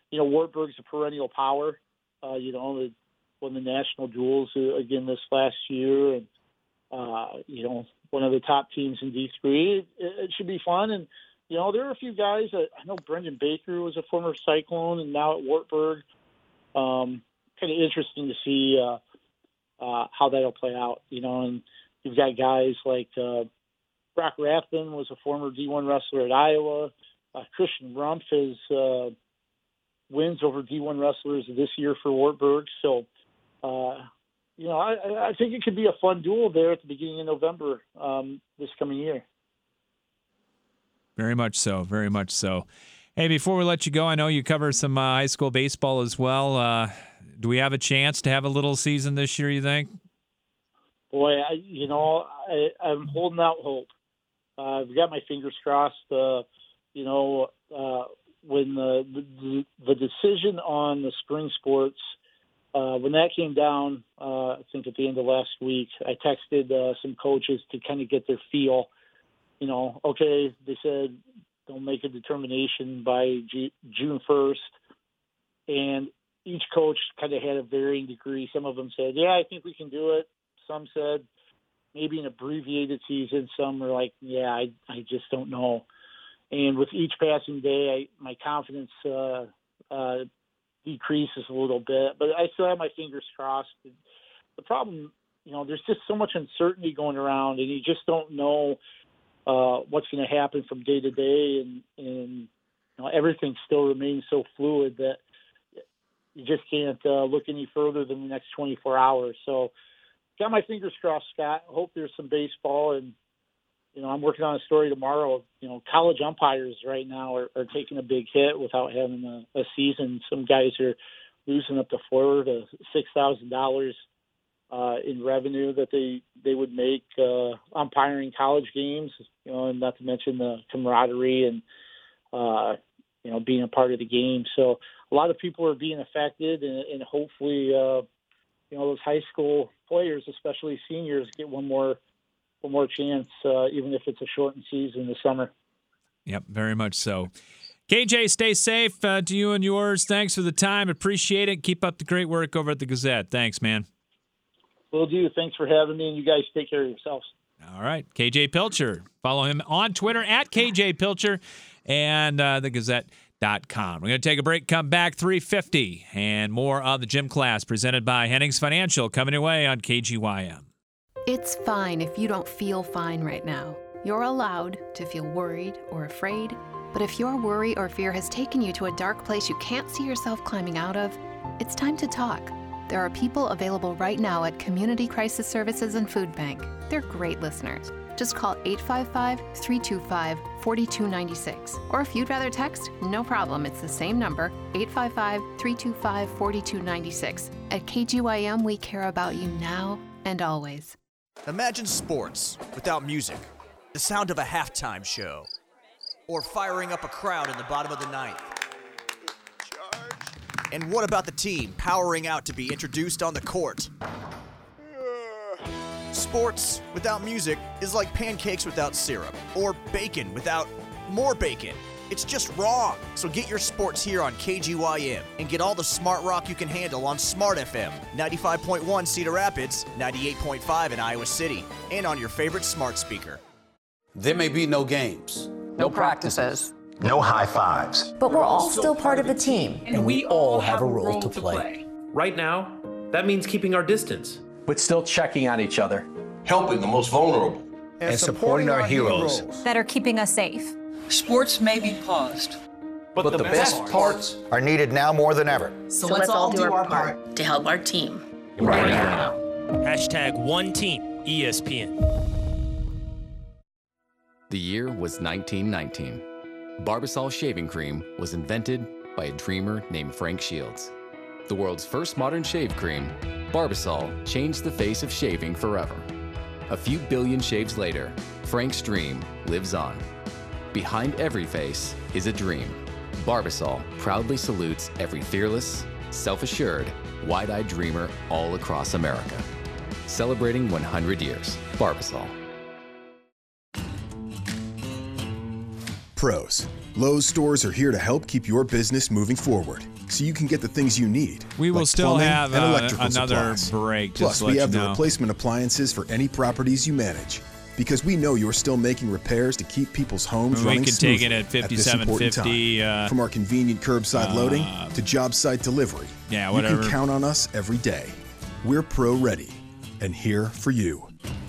you know, Wartburg's a perennial power. Uh, you know, they won the national duels uh, again this last year, and uh, you know, one of the top teams in D three. It, it should be fun, and you know, there are a few guys that I know. Brendan Baker was a former Cyclone, and now at Wartburg. Um, kind of interesting to see uh, uh, how that'll play out. You know, and you've got guys like uh, Brock Rathbun was a former D one wrestler at Iowa. Uh, Christian Rumpf has uh, wins over D one wrestlers this year for Wartburg. So, uh, you know, I, I think it could be a fun duel there at the beginning of November um, this coming year. Very much so. Very much so. Hey, before we let you go, I know you cover some uh, high school baseball as well. Uh, do we have a chance to have a little season this year, you think? Boy, I, you know, I, I'm holding out hope. Uh, I've got my fingers crossed. Uh, you know, uh, when the, the the decision on the spring sports, uh, when that came down, uh, I think at the end of last week, I texted uh, some coaches to kind of get their feel. You know, okay, they said they'll make a determination by G- June first, and each coach kind of had a varying degree. Some of them said, yeah, I think we can do it. Some said maybe an abbreviated season. Some were like, yeah, I, I just don't know. And with each passing day, I, my confidence uh, uh, decreases a little bit. But I still have my fingers crossed. The problem, you know, there's just so much uncertainty going around, and you just don't know uh, what's going to happen from day to day. And, and you know, everything still remains so fluid that you just can't uh, look any further than the next twenty-four hours. So, got my fingers crossed, Scott. Hope there's some baseball. And, you know, I'm working on a story tomorrow. You know, college umpires right now are, are taking a big hit without having a, a season. Some guys are losing up to four to six thousand dollars uh, in revenue that they they would make uh, umpiring college games. You know, and not to mention the camaraderie and uh, you know, being a part of the game. So a lot of people are being affected, and, and hopefully, uh, you know, those high school players, especially seniors, get one more one more chance, uh, even if it's a shortened season this summer. Yep, very much so. K J, stay safe uh, to you and yours. Thanks for the time. Appreciate it. Keep up the great work over at the Gazette. Thanks, man. Will do. Thanks for having me, and you guys take care of yourselves. All right. K J Pilcher. Follow him on Twitter at K J Pilcher and uh, the Gazette dot com. We're going to take a break, come back, three fifty, and more of the gym class presented by Hennings Financial coming your way on K G Y M. It's fine if you don't feel fine right now. You're allowed to feel worried or afraid, but if your worry or fear has taken you to a dark place you can't see yourself climbing out of, it's time to talk. There are people available right now at Community Crisis Services and Food Bank. They're great listeners. Just call eight five five, three two five, four two nine six. Or if you'd rather text, no problem. It's the same number, eight five five, three two five, four two nine six. At K G Y M, we care about you now and always. Imagine sports without music, the sound of a halftime show, or firing up a crowd in the bottom of the ninth. And what about the team powering out to be introduced on the court? Sports without music is like pancakes without syrup, or bacon without more bacon. It's just wrong. So get your sports here on K G Y M and get all the smart rock you can handle on Smart F M, ninety-five point one Cedar Rapids, ninety-eight point five in Iowa City, and on your favorite smart speaker. There may be no games, no practices, no high fives, but we're all still part of a team, and we all have a role to play. Right now, that means keeping our distance, but still checking on each other, helping the most vulnerable, and, and supporting, supporting our, our heroes. heroes that are keeping us safe. Sports may be paused, but, but the, the best, best parts are needed now more than ever. So, so let's, let's all do our part, part to help our team right, right now. now. Hashtag one team E S P N. The year was nineteen nineteen. Barbasol shaving cream was invented by a dreamer named Frank Shields. The world's first modern shave cream, Barbasol changed the face of shaving forever. A few billion shaves later, Frank's dream lives on. Behind every face is a dream. Barbasol proudly salutes every fearless, self-assured, wide-eyed dreamer all across America. Celebrating one hundred years. Barbasol. Pros. Lowe's stores are here to help keep your business moving forward. so you can get the things you need. We will like still plumbing have and uh, electrical another supplies. break. Plus, just to we let have you the know. replacement appliances for any properties you manage. Because we know you're still making repairs to keep people's homes We running can smoothly take it at this fifty-seven important fifty. time. Uh, From our convenient curbside uh, loading to job site delivery. Yeah, You whatever. can count on us every day. We're pro ready and here for you.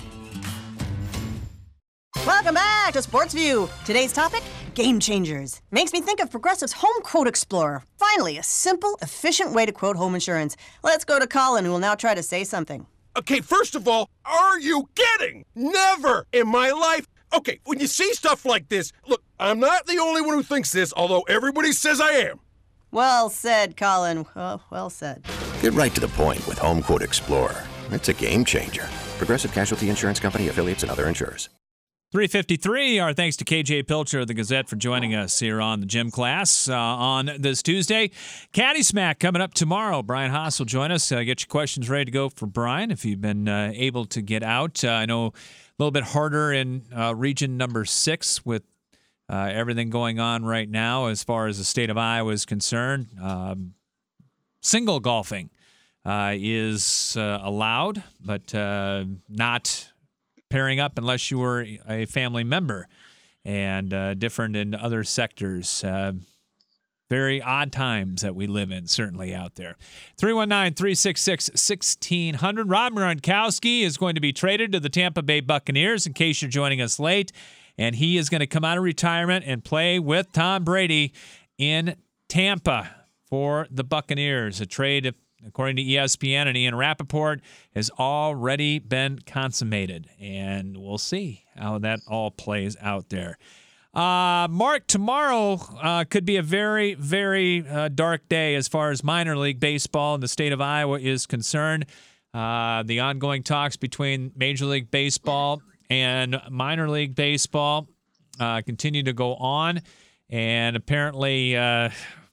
Welcome back to Sports View. Today's topic, game changers. Makes me think of Progressive's Home Quote Explorer. Finally, a simple, efficient way to quote home insurance. Let's go to Colin, who will now try to say something. Okay, first of all, are you kidding? Never in my life. Okay, when you see stuff like this, look, I'm not the only one who thinks this, although everybody says I am. Well said, Colin. Well, well said. Get right to the point with Home Quote Explorer. It's a game changer. Progressive Casualty Insurance Company, affiliates, and other insurers. three fifty-three, our thanks to K J Pilcher of the Gazette for joining us here on the gym class uh, on this Tuesday. Caddy Smack coming up tomorrow. Brian Haas will join us. Uh, get your questions ready to go for Brian if you've been uh, able to get out. Uh, I know a little bit harder in uh, region number six with uh, everything going on right now as far as the state of Iowa is concerned. Um, single golfing uh, is uh, allowed, but uh, not pairing up unless you were a family member, and uh, different in other sectors. Uh, very odd times that we live in, certainly out there. three one nine, three six six, one six zero zero. Rob Gronkowski is going to be traded to the Tampa Bay Buccaneers, in case you're joining us late, and he is going to come out of retirement and play with Tom Brady in Tampa for the Buccaneers. A trade, according to E S P N and Ian Rappaport, has already been consummated, and we'll see how that all plays out there. Uh, Mark, tomorrow uh, could be a very, very uh, dark day as far as minor league baseball in the state of Iowa is concerned. Uh, the ongoing talks between Major League Baseball and minor league baseball uh, continue to go on, and apparently uh,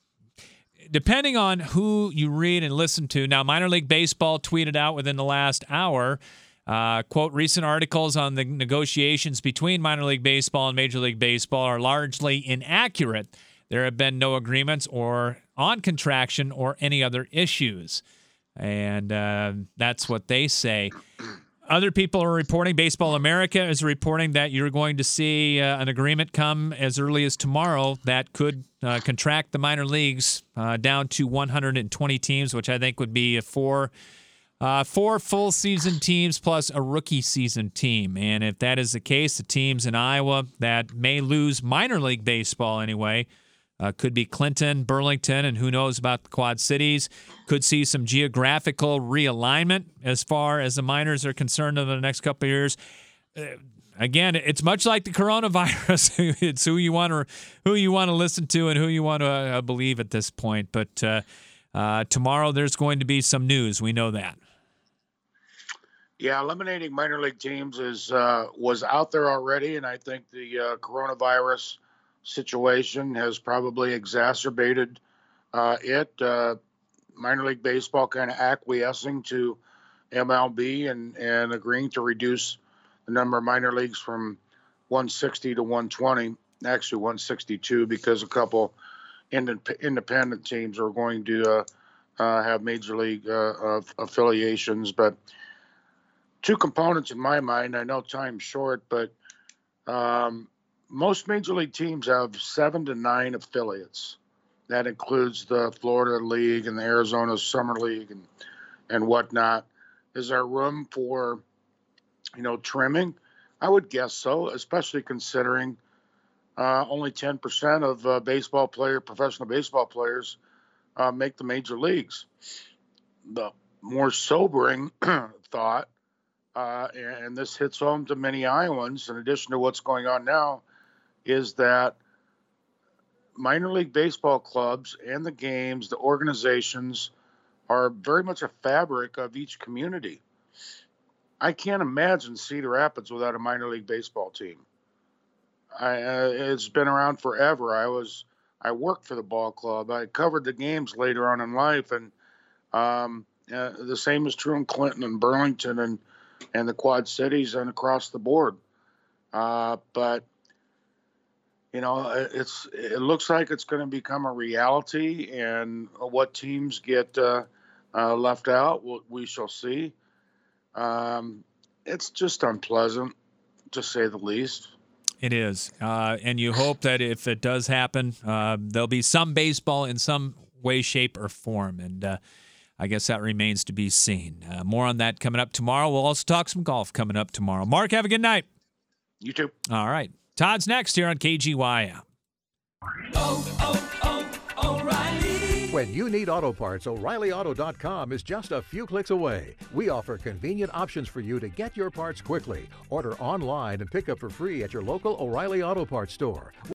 depending on who you read and listen to. Now, Minor League Baseball tweeted out within the last hour, uh, quote, recent articles on the negotiations between Minor League Baseball and Major League Baseball are largely inaccurate. There have been no agreements or on contraction or any other issues. And uh, that's what they say. Other people are reporting, Baseball America is reporting that you're going to see uh, an agreement come as early as tomorrow that could uh, contract the minor leagues uh, down to one hundred twenty teams, which I think would be a four, uh, four full season teams plus a rookie season team. And if that is the case, the teams in Iowa that may lose minor league baseball anyway, Uh, could be Clinton, Burlington, and who knows about the Quad Cities. Could see some geographical realignment as far as the minors are concerned over the next couple of years. Uh, again, it's much like the coronavirus. It's who you want to who you want to listen to and who you want to uh, believe at this point. But uh, uh, tomorrow there's going to be some news. We know that. Yeah, eliminating minor league teams is uh, was out there already, and I think the uh, coronavirus situation has probably exacerbated uh, it. Uh, minor league baseball kind of acquiescing to M L B and, and agreeing to reduce the number of minor leagues from one sixty to one twenty, actually one sixty-two, because a couple ind- independent teams are going to uh, uh, have major league uh, affiliations. But two components in my mind. I know time's short, but um, most major league teams have seven to nine affiliates. That includes the Florida League and the Arizona Summer League and, and whatnot. Is there room for, you know, trimming? I would guess so, especially considering uh, only ten percent of uh, baseball player, professional baseball players uh, make the major leagues. The more sobering thought, uh, and this hits home to many Iowans, in addition to what's going on now, is that minor league baseball clubs and the games, the organizations, are very much a fabric of each community. I can't imagine Cedar Rapids without a minor league baseball team. I, uh, it's been around forever. I was, I worked for the ball club. I covered the games later on in life, and um, uh, the same is true in Clinton and Burlington and and the Quad Cities and across the board. Uh, but you know, it's it looks like it's going to become a reality, and what teams get uh, uh, left out, we'll, we shall see. Um, it's just unpleasant, to say the least. It is, uh, and you hope that if it does happen, uh, there'll be some baseball in some way, shape, or form, and uh, I guess that remains to be seen. Uh, more on that coming up tomorrow. We'll also talk some golf coming up tomorrow. Mark, have a good night. You too. All right. Todd's next here on K G Y M. Oh, oh, oh, O'Reilly. When you need auto parts, O'Reilly Auto dot com is just a few clicks away. We offer convenient options for you to get your parts quickly. Order online and pick up for free at your local O'Reilly Auto Parts store.